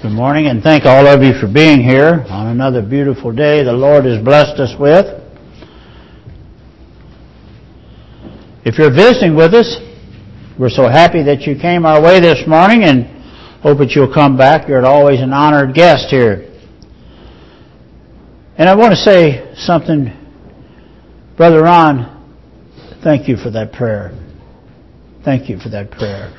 Good morning, and thank all of you for being here on another beautiful day the Lord has blessed us with. If you're visiting with us, we're so happy that you came our way this morning and hope that you'll come back. You're always an honored guest here. And I want to say something, Brother Ron, thank you for that prayer. Thank you for that prayer.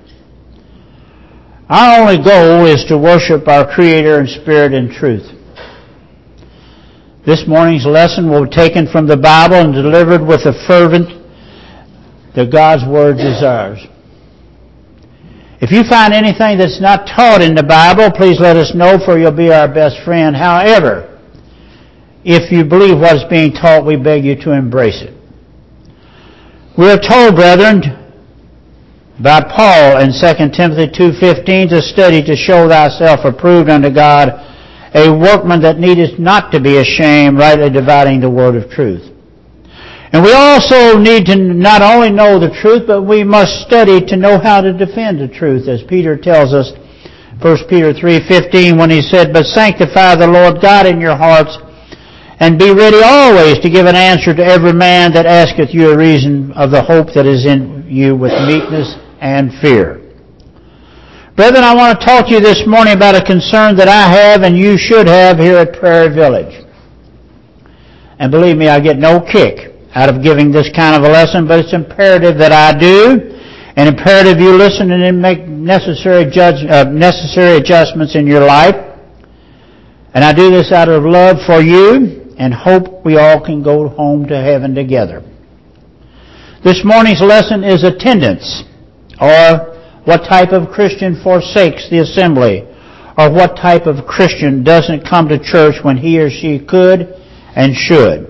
Our only goal is to worship our Creator in spirit and truth. This morning's lesson will be taken from the Bible and delivered with a fervent that God's Word desires. If you find anything that's not taught in the Bible, please let us know, for you'll be our best friend. However, if you believe what is being taught, we beg you to embrace it. We are told, brethren, by Paul in 2 Timothy 2:15, to study to show thyself approved unto God, a workman that needeth not to be ashamed, rightly dividing the word of truth. And we also need to not only know the truth, but we must study to know how to defend the truth, as Peter tells us, 1 Peter 3:15, when he said, "But sanctify the Lord God in your hearts, and be ready always to give an answer to every man that asketh you a reason of the hope that is in you with meekness and fear." Brethren, I want to talk to you this morning about a concern that I have and you should have here at Prairie Village. And believe me, I get no kick out of giving this kind of a lesson, but it's imperative that I do, and imperative you listen and make necessary adjustments in your life. And I do this out of love for you and hope we all can go home to heaven together. This morning's lesson is attendance, or what type of Christian forsakes the assembly, or what type of Christian doesn't come to church when he or she could and should.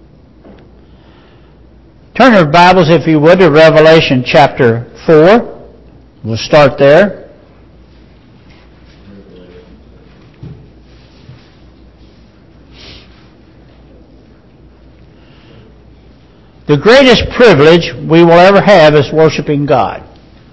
Turn your Bibles, if you would, to Revelation chapter 4. We'll start there. The greatest privilege we will ever have is worshiping God.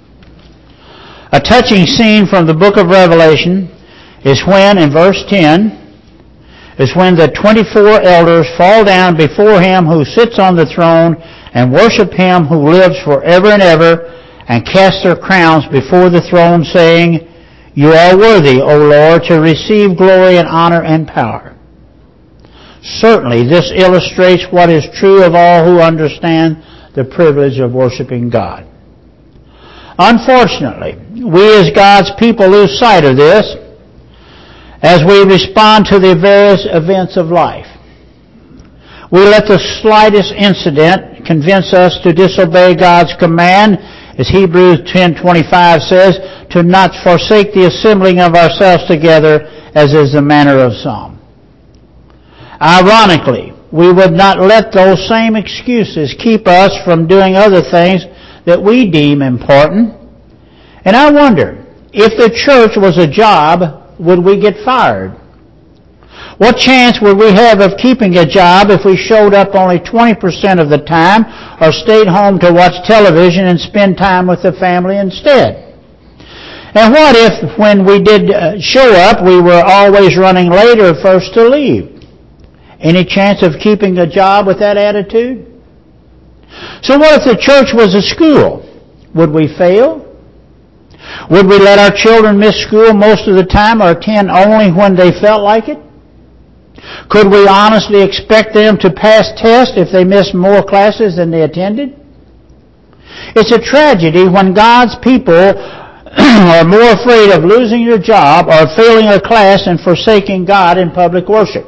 A touching scene from the book of Revelation is when, in verse 10, is when the 24 elders fall down before Him who sits on the throne and worship Him who lives forever and ever, and cast their crowns before the throne, saying, "You are worthy, O Lord, to receive glory and honor and power." Certainly, this illustrates what is true of all who understand the privilege of worshiping God. Unfortunately, we as God's people lose sight of this as we respond to the various events of life. We let the slightest incident convince us to disobey God's command, as Hebrews 10:25 says, to not forsake the assembling of ourselves together, as is the manner of some. Ironically, we would not let those same excuses keep us from doing other things that we deem important. And I wonder, if the church was a job, would we get fired? What chance would we have of keeping a job if we showed up only 20% of the time, or stayed home to watch television and spend time with the family instead? And what if, when we did show up, we were always running late or first to leave? Any chance of keeping a job with that attitude? So what if the church was a school? Would we fail? Would we let our children miss school most of the time, or attend only when they felt like it? Could we honestly expect them to pass tests if they missed more classes than they attended? It's a tragedy when God's people are more afraid of losing their job or failing a class and forsaking God in public worship.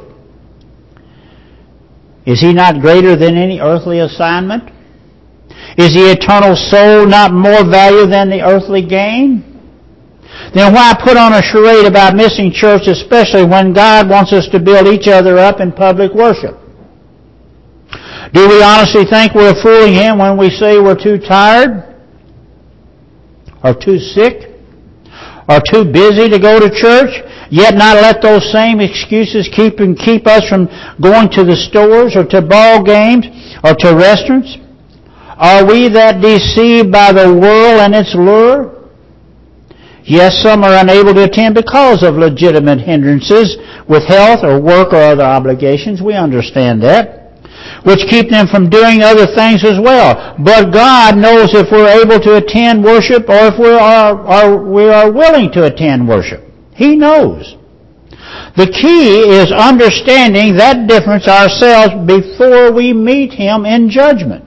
Is He not greater than any earthly assignment? Is the eternal soul not more value than the earthly gain? Then why put on a charade about missing church, especially when God wants us to build each other up in public worship? Do we honestly think we're fooling Him when we say we're too tired, or too sick, or too busy to go to church, yet not let those same excuses keep us from going to the stores or to ball games or to restaurants? Are we that deceived by the world and its lure? Yes, some are unable to attend because of legitimate hindrances with health or work or other obligations. We understand that, which keep them from doing other things as well. But God knows if we're able to attend worship or if we are willing to attend worship. He knows. The key is understanding that difference ourselves before we meet Him in judgment.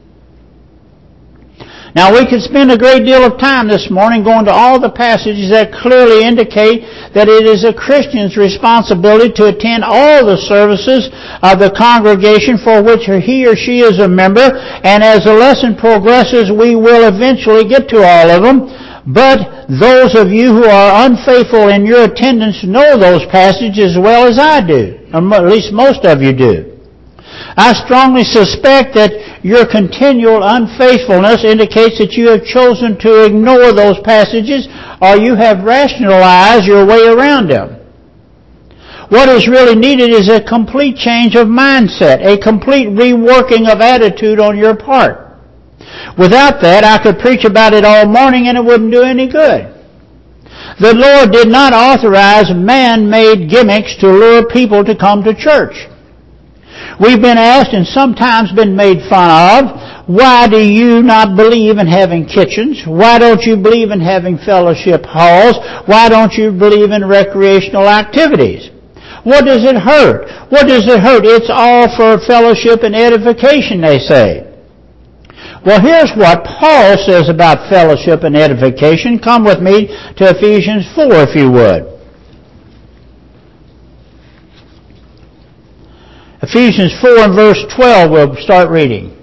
Now, we could spend a great deal of time this morning going to all the passages that clearly indicate that it is a Christian's responsibility to attend all the services of the congregation for which he or she is a member, and as the lesson progresses, we will eventually get to all of them. But those of you who are unfaithful in your attendance know those passages as well as I do, or at least most of you do. I strongly suspect that your continual unfaithfulness indicates that you have chosen to ignore those passages or you have rationalized your way around them. What is really needed is a complete change of mindset, a complete reworking of attitude on your part. Without that, I could preach about it all morning and it wouldn't do any good. The Lord did not authorize man-made gimmicks to lure people to come to church. We've been asked and sometimes been made fun of, why do you not believe in having kitchens? Why don't you believe in having fellowship halls? Why don't you believe in recreational activities? What does it hurt? What does it hurt? It's all for fellowship and edification, they say. Well, here's what Paul says about fellowship and edification. Come with me to Ephesians 4, if you would. Ephesians 4 and verse 12, we'll start reading.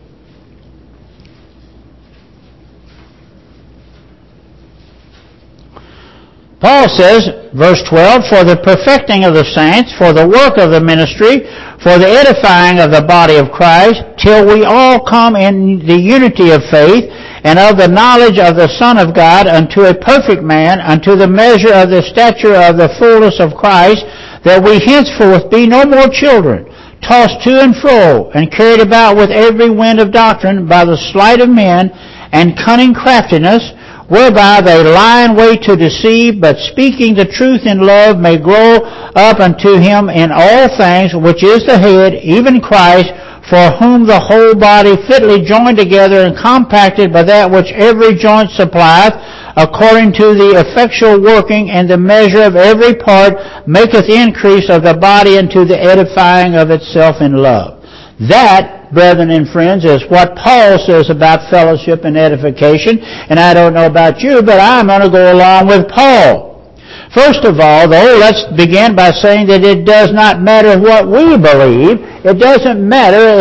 Paul says, verse 12, for the perfecting of the saints, for the work of the ministry, for the edifying of the body of Christ, till we all come in the unity of faith and of the knowledge of the Son of God, unto a perfect man, unto the measure of the stature of the fullness of Christ, that we henceforth be no more children, tossed to and fro, and carried about with every wind of doctrine by the sleight of men and cunning craftiness, whereby they lie in wait to deceive, but speaking the truth in love may grow up unto Him in all things, which is the head, even Christ, for whom the whole body fitly joined together and compacted by that which every joint supplieth, according to the effectual working and the measure of every part, maketh increase of the body unto the edifying of itself in love. That, brethren and friends, is what Paul says about fellowship and edification. And I don't know about you, but I'm going to go along with Paul. First of all, though, let's begin by saying that it does not matter what we believe. It doesn't matter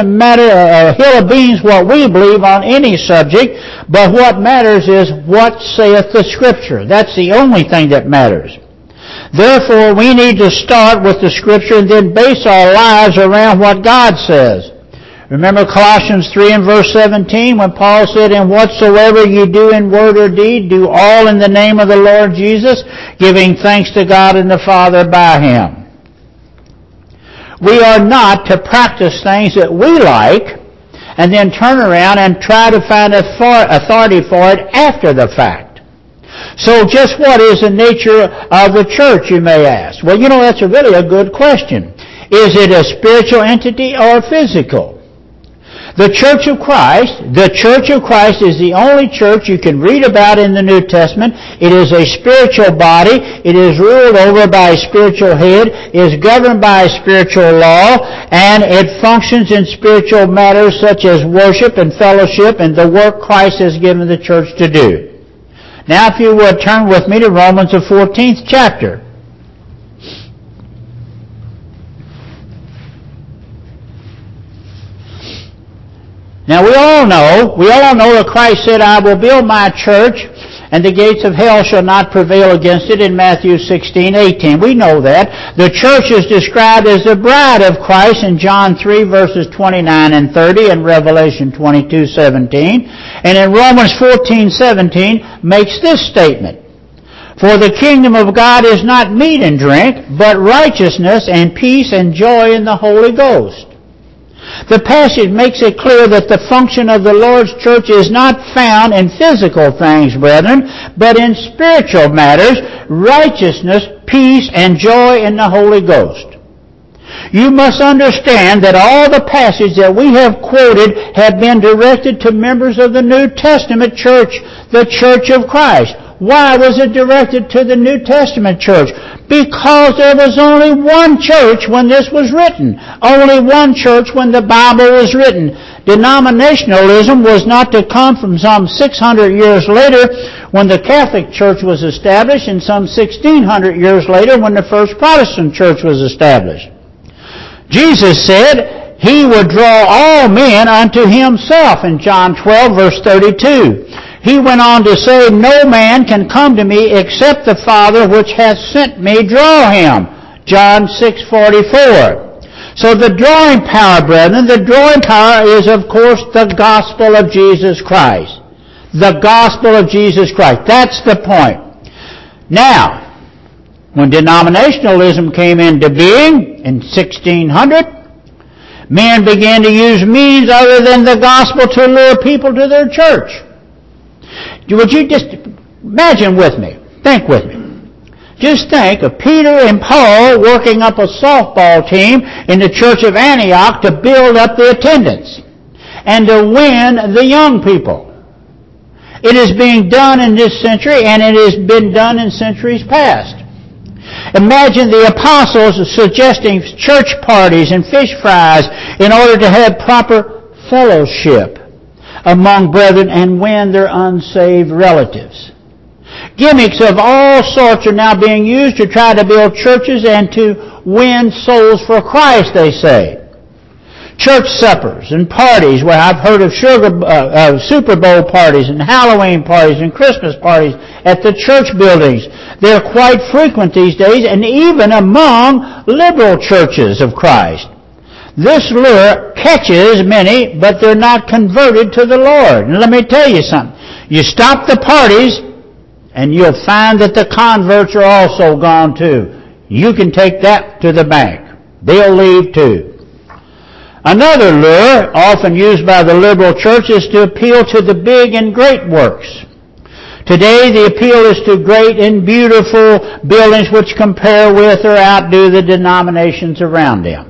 a hill of beans what we believe on any subject, but what matters is what saith the Scripture. That's the only thing that matters. Therefore, we need to start with the Scripture and then base our lives around what God says. Remember Colossians 3 and verse 17 when Paul said, and whatsoever you do in word or deed, do all in the name of the Lord Jesus, giving thanks to God and the Father by Him. We are not to practice things that we like and then turn around and try to find authority for it after the fact. So just what is the nature of the church, you may ask? Well, that's really a good question. Is it a spiritual entity or physical? The Church of Christ is the only church you can read about in the New Testament. It is a spiritual body. It is ruled over by a spiritual head, is governed by a spiritual law, and it functions in spiritual matters such as worship and fellowship and the work Christ has given the church to do. Now, if you would, turn with me to Romans, the 14th chapter. Now we all know that Christ said, I will build my church, and the gates of hell shall not prevail against it in Matthew 16:18. We know that. The church is described as the bride of Christ in John 3 verses 29 and 30 and Revelation 22:17. And in Romans 14:17 makes this statement, for the kingdom of God is not meat and drink, but righteousness and peace and joy in the Holy Ghost. The passage makes it clear that the function of the Lord's church is not found in physical things, brethren, but in spiritual matters, righteousness, peace, and joy in the Holy Ghost. You must understand that all the passages that we have quoted have been directed to members of the New Testament church, the Church of Christ. Why was it directed to the New Testament church? Because there was only one church when this was written. Only one church when the Bible was written. Denominationalism was not to come from some 600 years later when the Catholic Church was established and some 1600 years later when the first Protestant church was established. Jesus said He would draw all men unto Himself in John 12 verse 32. He went on to say, no man can come to me except the Father which hath sent me draw him. John 6:44. So the drawing power, brethren, the drawing power is, of course, the gospel of Jesus Christ. The gospel of Jesus Christ. That's the point. Now, when denominationalism came into being in 1600, men began to use means other than the gospel to lure people to their church. Would you just imagine with me, think with me. Just think of Peter and Paul working up a softball team in the church of Antioch to build up the attendance and to win the young people. It is being done in this century, and it has been done in centuries past. Imagine the apostles suggesting church parties and fish fries in order to have proper fellowship among brethren and win their unsaved relatives. Gimmicks of all sorts are now being used to try to build churches and to win souls for Christ, they say. Church suppers and parties, where I've heard of Super Bowl parties and Halloween parties and Christmas parties at the church buildings. They're quite frequent these days, and even among liberal churches of Christ. This lure catches many, but they're not converted to the Lord. And let me tell you something. You stop the parties, and you'll find that the converts are also gone too. You can take that to the bank. They'll leave too. Another lure, often used by the liberal church, is to appeal to the big and great works. Today, the appeal is to great and beautiful buildings which compare with or outdo the denominations around them.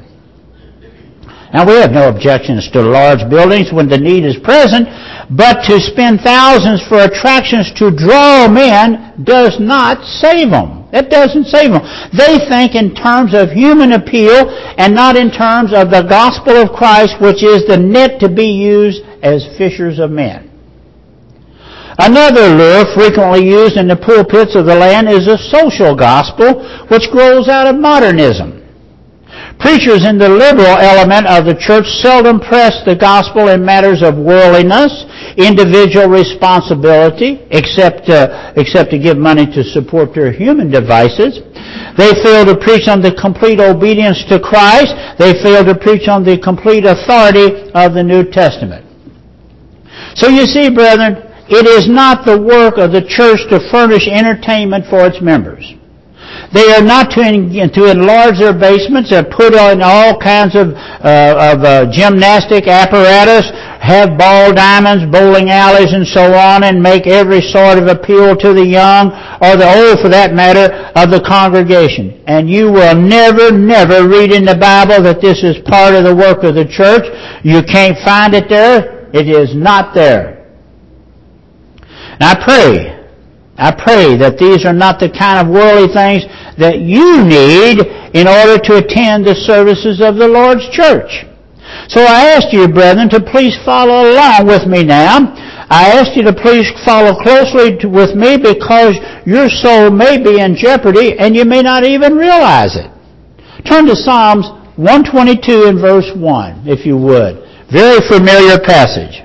Now, we have no objections to large buildings when the need is present, but to spend thousands for attractions to draw men does not save them. That doesn't save them. They think in terms of human appeal and not in terms of the gospel of Christ, which is the net to be used as fishers of men. Another lure frequently used in the pulpits of the land is a social gospel, which grows out of modernism. Preachers in the liberal element of the church seldom press the gospel in matters of worldliness, individual responsibility, except to give money to support their human devices. They fail to preach on the complete obedience to Christ. They fail to preach on the complete authority of the New Testament. So you see, brethren, it is not the work of the church to furnish entertainment for its members. They are not to enlarge their basements and put on all kinds of gymnastic apparatus, have ball diamonds, bowling alleys, and so on, and make every sort of appeal to the young, or the old for that matter, of the congregation. And you will never read in the Bible that this is part of the work of the church. You can't find it there. It is not there. And I pray that these are not the kind of worldly things that you need in order to attend the services of the Lord's church. So I ask you, brethren, to please follow along with me now. I ask you to please follow closely with me, because your soul may be in jeopardy and you may not even realize it. Turn to Psalms 122 and verse 1, if you would. Very familiar passage.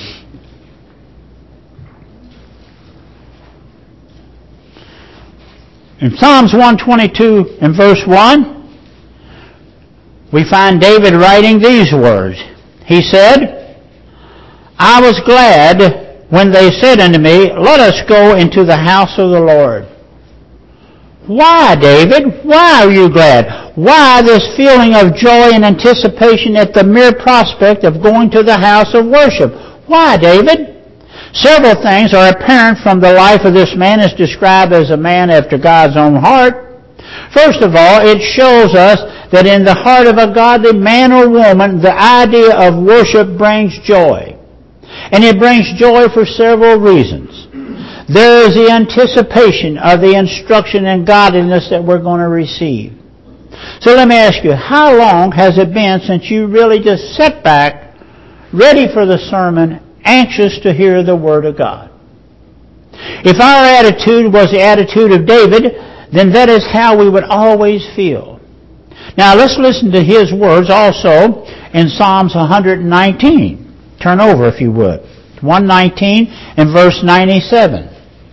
In Psalms 122 and verse 1, we find David writing these words. He said, I was glad when they said unto me, let us go into the house of the Lord. Why, David? Why are you glad? why this feeling of joy and anticipation at the mere prospect of going to the house of worship? Why, David? Several things are apparent from the life of this man as described as a man after God's own heart. First of all, it shows us that in the heart of a godly man or woman, the idea of worship brings joy. And it brings joy for several reasons. There is the anticipation of the instruction and godliness that we're going to receive. So let me ask you, how long has it been since you really just sat back, ready for the sermon, anxious to hear the Word of God? If our attitude was the attitude of David, then that is how we would always feel. Now let's listen to his words also in Psalms 119. Turn over if you would. 119 and verse 97.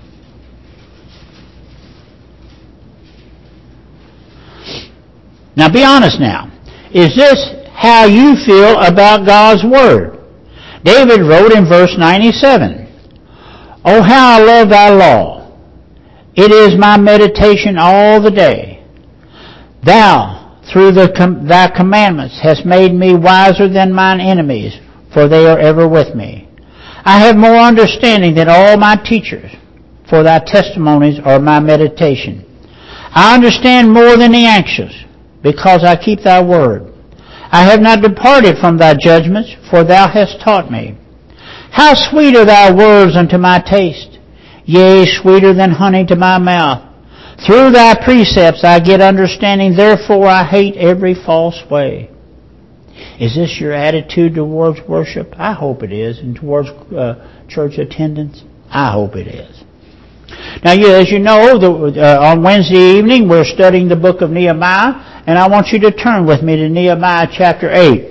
Now be honest now. Is this how you feel about God's Word? David wrote in verse 97, "Oh, how I love thy law! It is my meditation all the day. Thou, through thy commandments, hast made me wiser than mine enemies, for they are ever with me. I have more understanding than all my teachers, for thy testimonies are my meditation. I understand more than the anxious, because I keep thy word. I have not departed from thy judgments, for thou hast taught me. How sweet are thy words unto my taste, yea, sweeter than honey to my mouth. Through thy precepts I get understanding, therefore I hate every false way." Is this your attitude towards worship? I hope it is. And towards church attendance? I hope it is. Now, as you know, on Wednesday evening we're studying the book of Nehemiah, and I want you to turn with me to Nehemiah chapter 8.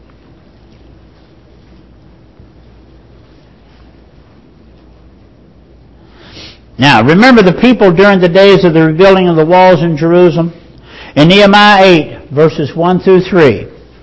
Now, remember the people during the days of the rebuilding of the walls in Jerusalem? In Nehemiah 8, verses 1 through 3.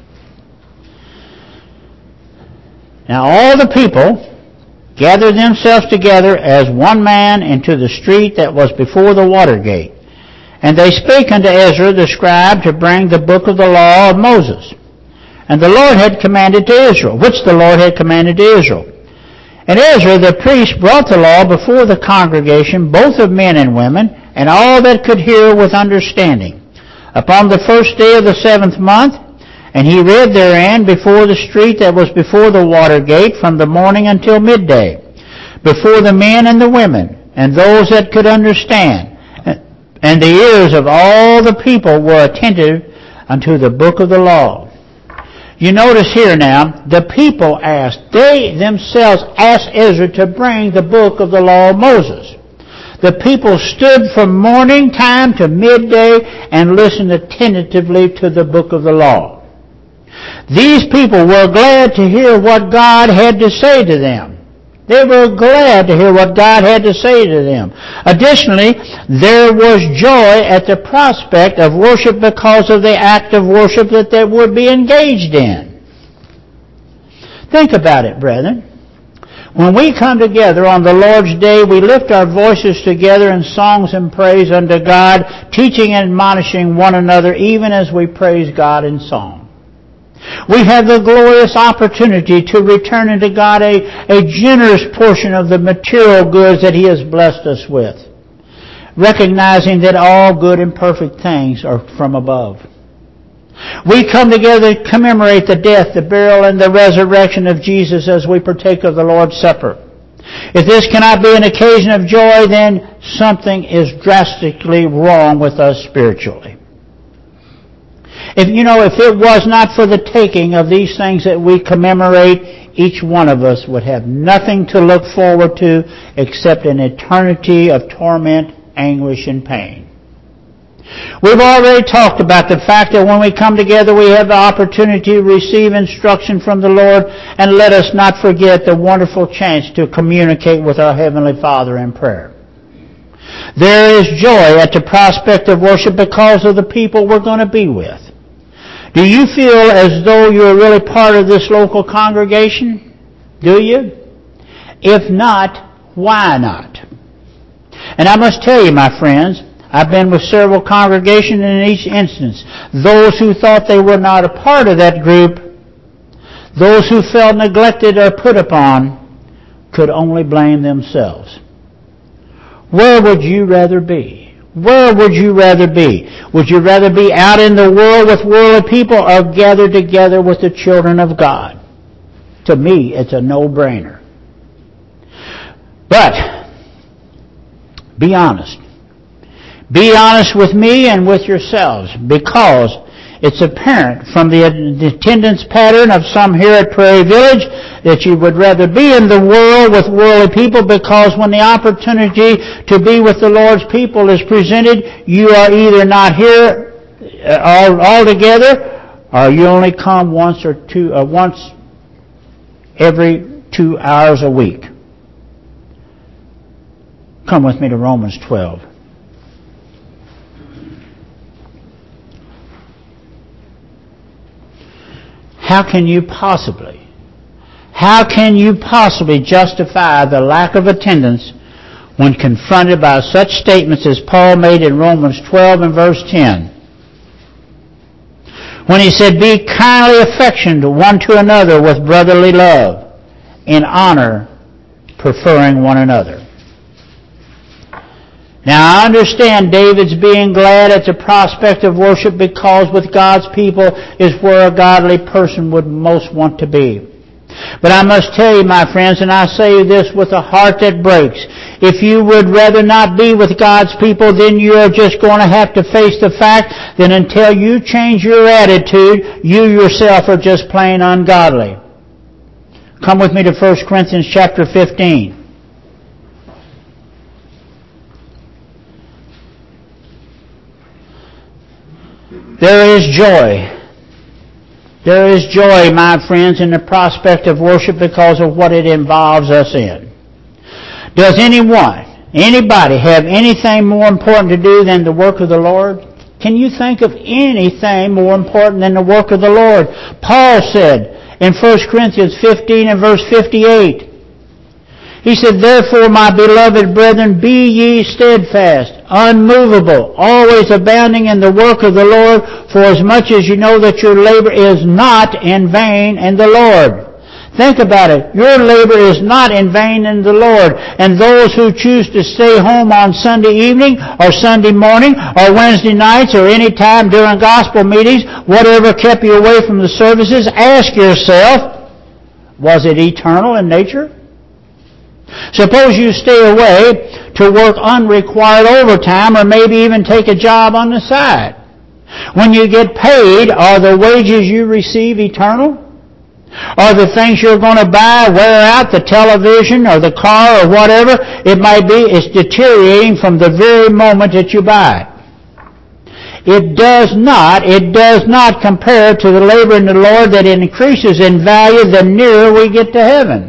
Now all the people gathered themselves together as one man into the street that was before the water gate. And they spake unto Ezra the scribe to bring the book of the law of Moses. And the Lord had commanded to Israel, which the Lord had commanded to Israel. And Ezra the priest brought the law before the congregation, both of men and women, and all that could hear with understanding, upon the first day of the 7th month. And he read therein before the street that was before the water gate from the morning until midday, before the men and the women, and those that could understand. And the ears of all the people were attentive unto the book of the law. You notice here now, the people asked, they themselves asked Ezra to bring the book of the law of Moses. The people stood from morning time to midday and listened attentively to the book of the law. These people were glad to hear what God had to say to them. They were glad to hear what God had to say to them. Additionally, there was joy at the prospect of worship because of the act of worship that they would be engaged in. Think about it, brethren. When we come together on the Lord's Day, we lift our voices together in songs and praise unto God, teaching and admonishing one another even as we praise God in song. We have the glorious opportunity to return unto God a generous portion of the material goods that He has blessed us with, recognizing that all good and perfect things are from above. We come together to commemorate the death, the burial, and the resurrection of Jesus as we partake of the Lord's Supper. If this cannot be an occasion of joy, then something is drastically wrong with us spiritually. If it was not for the taking of these things that we commemorate, each one of us would have nothing to look forward to except an eternity of torment, anguish, and pain. We've already talked about the fact that when we come together we have the opportunity to receive instruction from the Lord, and let us not forget the wonderful chance to communicate with our Heavenly Father in prayer. There is joy at the prospect of worship because of the people we're going to be with. Do you feel as though you're really part of this local congregation? Do you? If not, why not? And I must tell you, my friends, I've been with several congregations, and in each instance, those who thought they were not a part of that group, those who felt neglected or put upon, could only blame themselves. Where would you rather be? Where would you rather be? Would you rather be out in the world with worldly people or gathered together with the children of God? To me, it's a no-brainer. But, be honest. Be honest with me and with yourselves, because it's apparent from the attendance pattern of some here at Prairie Village that you would rather be in the world with worldly people, because when the opportunity to be with the Lord's people is presented, you are either not here altogether, or you only come once every 2 hours a week. Come with me to Romans 12. How can you possibly justify the lack of attendance when confronted by such statements as Paul made in Romans 12 and verse 10? When he said, "Be kindly affectioned one to another with brotherly love, in honor, preferring one another." Now, I understand David's being glad at the prospect of worship, because with God's people is where a godly person would most want to be. But I must tell you, my friends, and I say this with a heart that breaks, if you would rather not be with God's people, then you are just going to have to face the fact that until you change your attitude, you yourself are just plain ungodly. Come with me to 1 Corinthians chapter 15. There is joy. There is joy, my friends, in the prospect of worship because of what it involves us in. Does anybody have anything more important to do than the work of the Lord? Can you think of anything more important than the work of the Lord? Paul said in 1 Corinthians 15 and verse 58, he said, "Therefore, my beloved brethren, be ye steadfast, unmovable, always abounding in the work of the Lord, for as much as you know that your labor is not in vain in the Lord." Think about it. Your labor is not in vain in the Lord. And those who choose to stay home on Sunday evening or Sunday morning or Wednesday nights or any time during gospel meetings, whatever kept you away from the services, ask yourself, was it eternal in nature? Suppose you stay away to work unrequired overtime or maybe even take a job on the side. When you get paid, are the wages you receive eternal? Are the things you're going to buy, wear out, the television or the car or whatever it might be, is deteriorating from the very moment that you buy? It does not compare to the labor in the Lord that increases in value the nearer we get to heaven.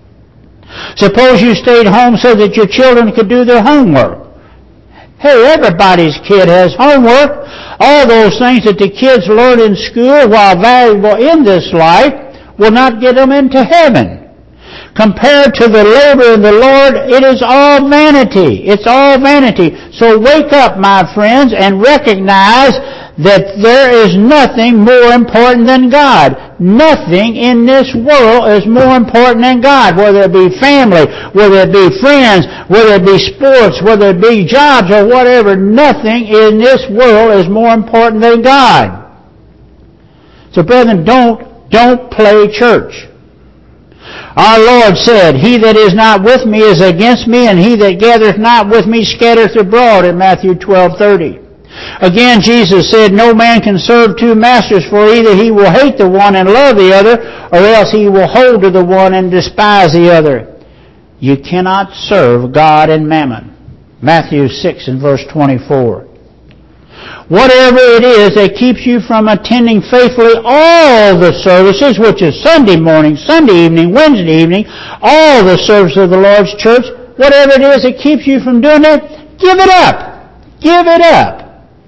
Suppose you stayed home so that your children could do their homework. Hey, everybody's kid has homework. All those things that the kids learn in school, while valuable in this life, will not get them into heaven. Compared to the labor in the Lord, it is all vanity. It's all vanity. So wake up, my friends, and recognize that there is nothing more important than God. Nothing in this world is more important than God. Whether it be family, whether it be friends, whether it be sports, whether it be jobs or whatever, nothing in this world is more important than God. So brethren, don't play church. Our Lord said, "He that is not with me is against me, and he that gathereth not with me scattereth abroad," in Matthew 12:30. Again, Jesus said, "No man can serve two masters, for either he will hate the one and love the other, or else he will hold to the one and despise the other." You cannot serve God and mammon. Matthew 6 and verse 24. Whatever it is that keeps you from attending faithfully all the services, which is Sunday morning, Sunday evening, Wednesday evening, all the services of the Lord's church, whatever it is that keeps you from doing it, give it up. Give it up.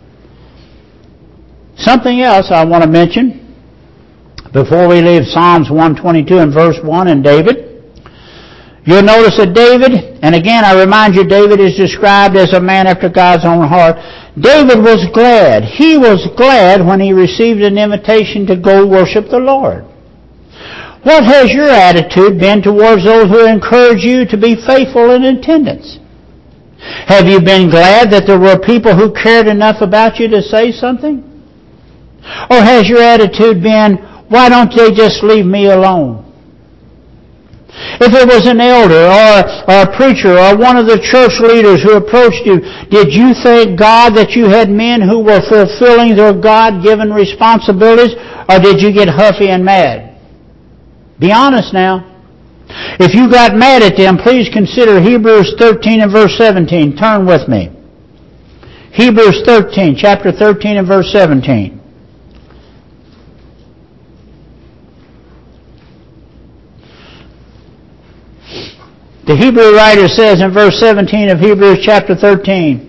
Something else I want to mention before we leave Psalms 122 and verse 1 and David. You'll notice that David, and again I remind you, David is described as a man after God's own heart. David was glad. He was glad when he received an invitation to go worship the Lord. What has your attitude been towards those who encourage you to be faithful in attendance? Have you been glad that there were people who cared enough about you to say something? Or has your attitude been, why don't they just leave me alone? If it was an elder or a preacher or one of the church leaders who approached you, did you thank God that you had men who were fulfilling their God-given responsibilities, or did you get huffy and mad? Be honest now. If you got mad at them, please consider Hebrews 13 and verse 17. Turn with me. Hebrews 13, chapter 13 and verse 17. The Hebrew writer says in verse 17 of Hebrews chapter 13,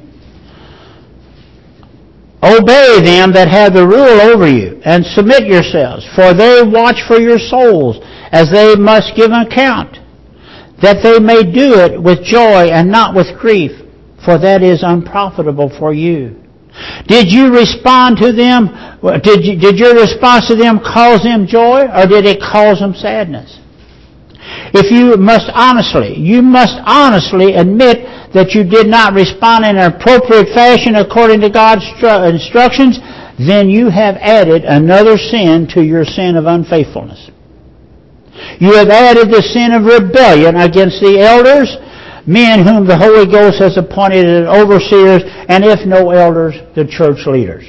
obey them that have the rule over you, and submit yourselves, for they watch for your souls, as they must give an account, that they may do it with joy and not with grief, for that is unprofitable for you. Did you respond to them? Did your response to them cause them joy, or did it cause them sadness? You must honestly admit that you did not respond in an appropriate fashion according to God's instructions, then you have added another sin to your sin of unfaithfulness. You have added the sin of rebellion against the elders, men whom the Holy Ghost has appointed as overseers, and if no elders, the church leaders.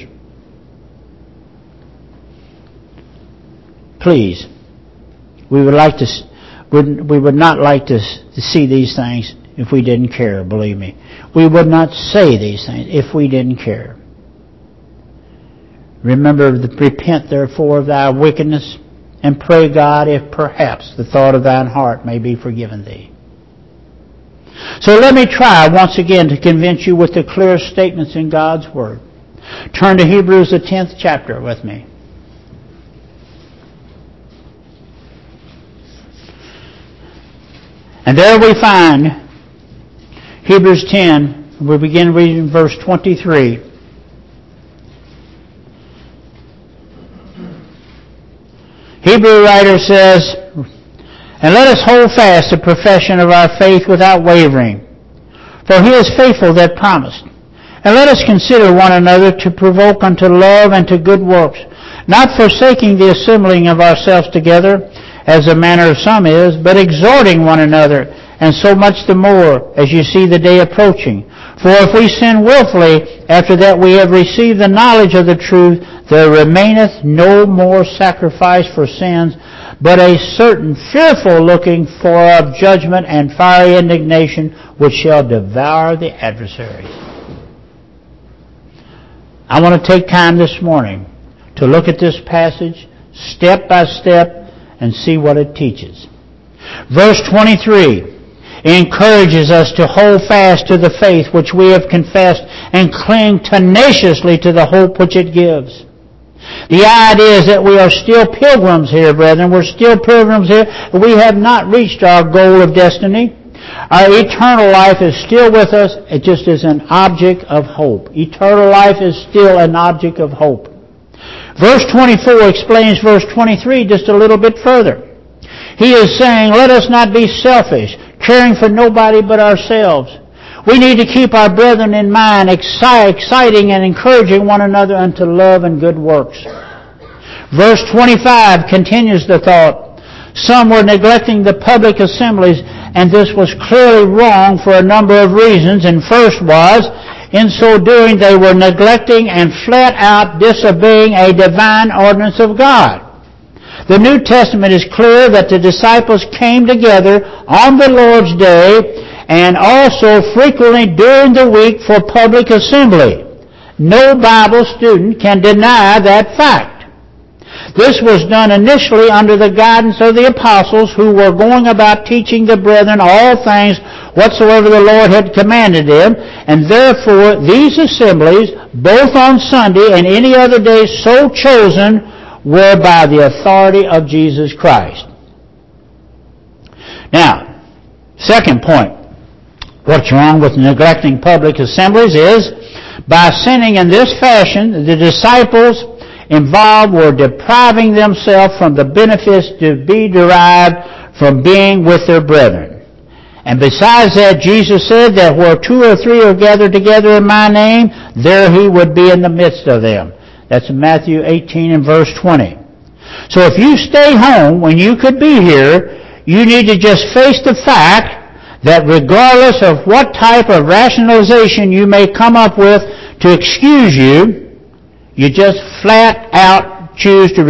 Please, we would not like to see these things if we didn't care, believe me. We would not say these things if we didn't care. Remember, repent therefore of thy wickedness, and pray God if perhaps the thought of thine heart may be forgiven thee. So let me try once again to convince you with the clear statements in God's Word. Turn to Hebrews the 10th chapter with me. And there we find Hebrews 10, we begin reading verse 23. Hebrew writer says, and let us hold fast the profession of our faith without wavering, for he is faithful that promised. And let us consider one another to provoke unto love and to good works, not forsaking the assembling of ourselves together, as the manner of some is, but exhorting one another, and so much the more as you see the day approaching. For if we sin willfully, after that we have received the knowledge of the truth, there remaineth no more sacrifice for sins, but a certain fearful looking for of judgment and fiery indignation, which shall devour the adversaries. I want to take time this morning to look at this passage step by step and see what it teaches. Verse 23 encourages us to hold fast to the faith which we have confessed and cling tenaciously to the hope which it gives. The idea is that we are still pilgrims here, brethren. We're still pilgrims here. We have not reached our goal of destiny. Our eternal life is still with us. It just is an object of hope. Eternal life is still an object of hope. Verse 24 explains verse 23 just a little bit further. He is saying, let us not be selfish, caring for nobody but ourselves. We need to keep our brethren in mind, exciting and encouraging one another unto love and good works. Verse 25 continues the thought. Some were neglecting the public assemblies, and this was clearly wrong for a number of reasons. And first was, in so doing, they were neglecting and flat out disobeying a divine ordinance of God. The New Testament is clear that the disciples came together on the Lord's Day and also frequently during the week for public assembly. No Bible student can deny that fact. This was done initially under the guidance of the apostles, who were going about teaching the brethren all things whatsoever the Lord had commanded them, and therefore these assemblies, both on Sunday and any other day so chosen, were by the authority of Jesus Christ. Now, Second point, what's wrong with neglecting public assemblies is, by sinning in this fashion, the disciples involved were depriving themselves from the benefits to be derived from being with their brethren. And besides that, Jesus said that where 2 or 3 are gathered together in my name, there He would be in the midst of them. That's in Matthew 18 and verse 20. So if you stay home when you could be here, you need to just face the fact that regardless of what type of rationalization you may come up with to excuse you, you just flat out choose to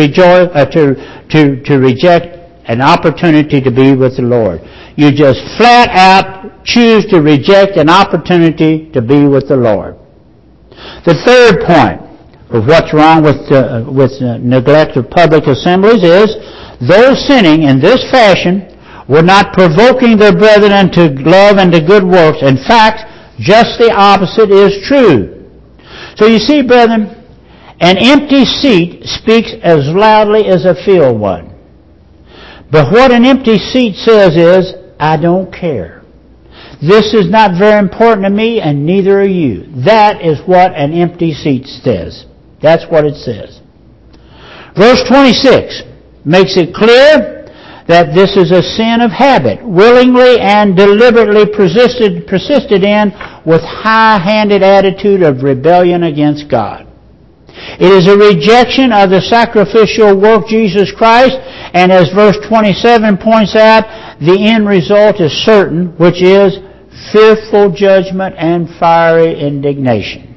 reject an opportunity to be with the Lord. You just flat out choose to reject an opportunity to be with the Lord. The third point of what's wrong with neglect of public assemblies is, those sinning in this fashion were not provoking their brethren unto love and to good works. In fact, just the opposite is true. So you see, brethren, an empty seat speaks as loudly as a filled one. But what an empty seat says is, I don't care. This is not very important to me, and neither are you. That is what an empty seat says. That's what it says. Verse 26 makes it clear that this is a sin of habit, willingly and deliberately persisted in with high-handed attitude of rebellion against God. It is a rejection of the sacrificial work of Jesus Christ, and as verse 27 points out, the end result is certain, which is fearful judgment and fiery indignation.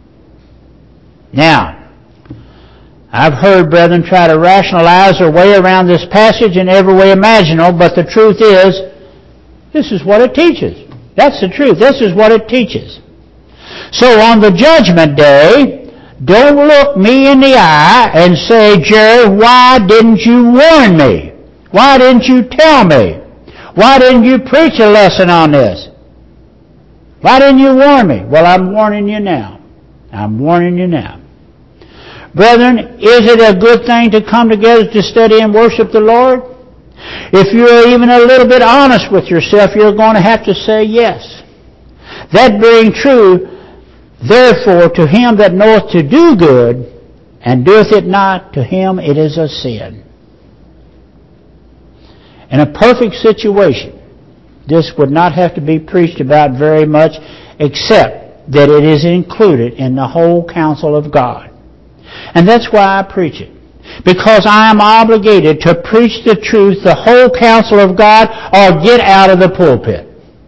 Now, I've heard brethren try to rationalize their way around this passage in every way imaginable, but the truth is, this is what it teaches. That's the truth. This is what it teaches. So on the judgment day, don't look me in the eye and say, Jerry, why didn't you warn me? Why didn't you tell me? Why didn't you preach a lesson on this? Why didn't you warn me? Well, I'm warning you now. I'm warning you now. Brethren, is it a good thing to come together to study and worship the Lord? If you're even a little bit honest with yourself, you're going to have to say yes. That being true, therefore, to him that knoweth to do good, and doeth it not, to him it is a sin. In a perfect situation, this would not have to be preached about very much, except that it is included in the whole counsel of God. And that's why I preach it. Because I am obligated to preach the truth, the whole counsel of God, or get out of the pulpit.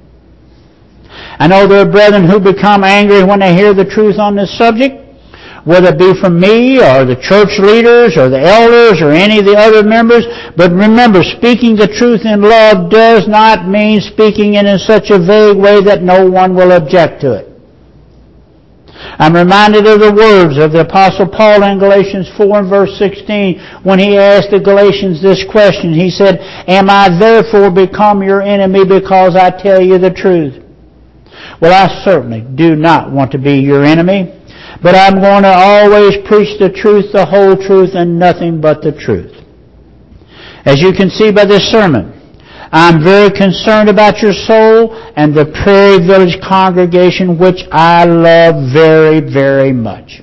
I know there are brethren who become angry when they hear the truth on this subject, whether it be from me or the church leaders or the elders or any of the other members. But remember, speaking the truth in love does not mean speaking it in such a vague way that no one will object to it. I'm reminded of the words of the Apostle Paul in Galatians 4 and verse 16 when he asked the Galatians this question. He said, Am I therefore become your enemy because I tell you the truth? Well, I certainly do not want to be your enemy, but I'm going to always preach the truth, the whole truth, and nothing but the truth. As you can see by this sermon, I'm very concerned about your soul and the Prairie Village congregation, which I love very, very much.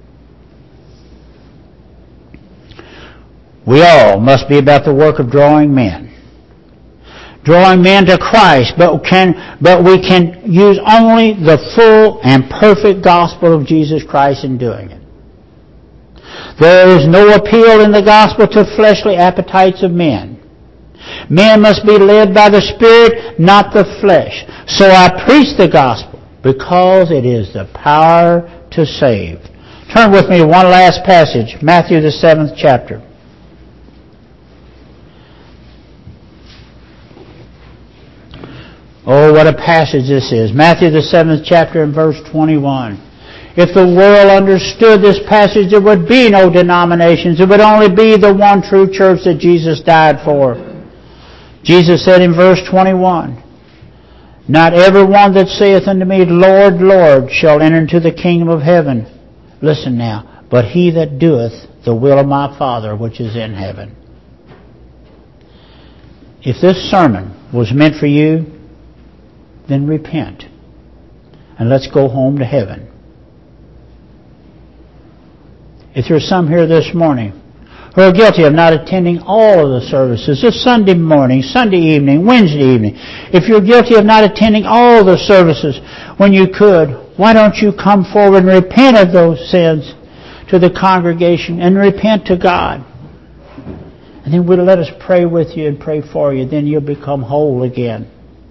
We all must be about the work of drawing men. Drawing men to Christ, but we can use only the full and perfect gospel of Jesus Christ in doing it. There is no appeal in the gospel to fleshly appetites of men. Men must be led by the Spirit, not the flesh. So I preach the gospel because it is the power to save. Turn with me to one last passage, Matthew the 7th chapter. Oh, what a passage this is. Matthew the 7th chapter and verse 21. If the world understood this passage, there would be no denominations. It would only be the one true church that Jesus died for. Jesus said in verse 21, Not every one that saith unto me, Lord, Lord, shall enter into the kingdom of heaven. Listen now. But he that doeth the will of my Father which is in heaven. If this sermon was meant for you, then repent. And let's go home to heaven. If there's some here this morning who are guilty of not attending all of the services, this Sunday morning, Sunday evening, Wednesday evening, if you're guilty of not attending all the services when you could, why don't you come forward and repent of those sins to the congregation and repent to God? And then we'll let us pray with you and pray for you. Then you'll become whole again.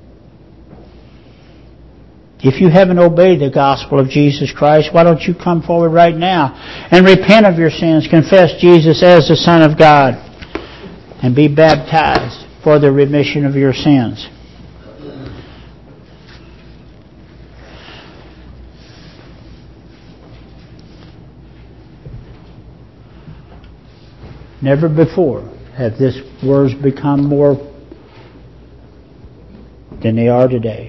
If you haven't obeyed the gospel of Jesus Christ, why don't you come forward right now and repent of your sins, confess Jesus as the Son of God, and be baptized for the remission of your sins. Never before have these words become more than they are today.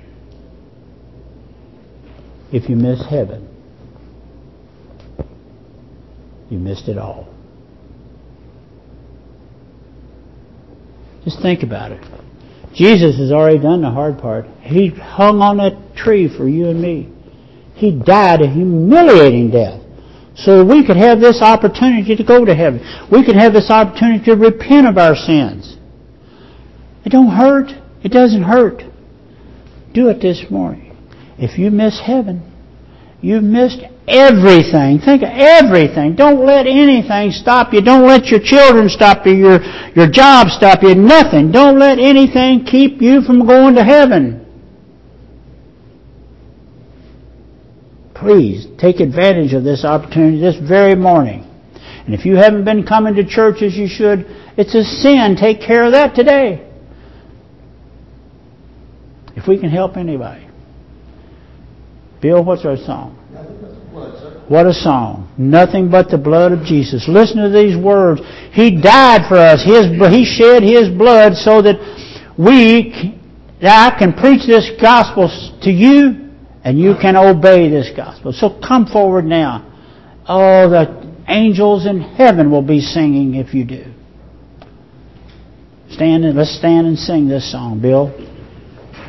If you miss heaven, you missed it all. Just think about it. Jesus has already done the hard part. He hung on that tree for you and me. He died a humiliating death so that we could have this opportunity to go to heaven. We could have this opportunity to repent of our sins. It don't hurt. It doesn't hurt. Do it this morning. If you miss heaven, you've missed everything. Think of everything. Don't let anything stop you. Don't let your children stop you, your job stop you, nothing. Don't let anything keep you from going to heaven. Please take advantage of this opportunity this very morning. And if you haven't been coming to church as you should, it's a sin. Take care of that today. If we can help anybody. Bill, what's our song? What a song. Nothing but the blood of Jesus. Listen to these words. He died for us. He shed His blood so that I can preach this gospel to you and you can obey this gospel. So come forward now. Oh, the angels in heaven will be singing if you do. Let's stand and sing this song, Bill.